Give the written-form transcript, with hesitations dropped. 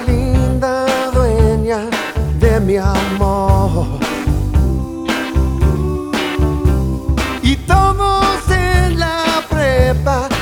linda dueña de mi amor. Y todos en la prepa